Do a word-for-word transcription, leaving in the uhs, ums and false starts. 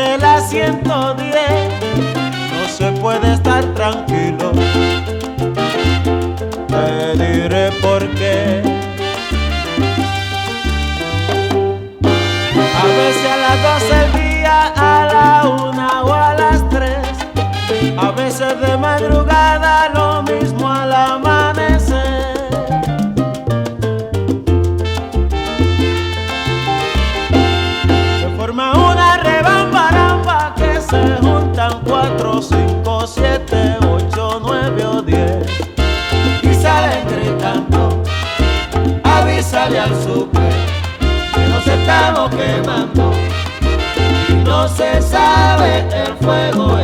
de la ciento diez no se puede estar tranquilo. Te diré por qué. A veces a las doce del día, a la una o a las tres, a veces de madrugada, lo mismo al amanecer. Se forma una rebambaramba que se juntan cuatro, cinco, siete, ocho, nueve o diez y salen gritando: avísale al super que nos estamos quemando y no se sabe el fuego.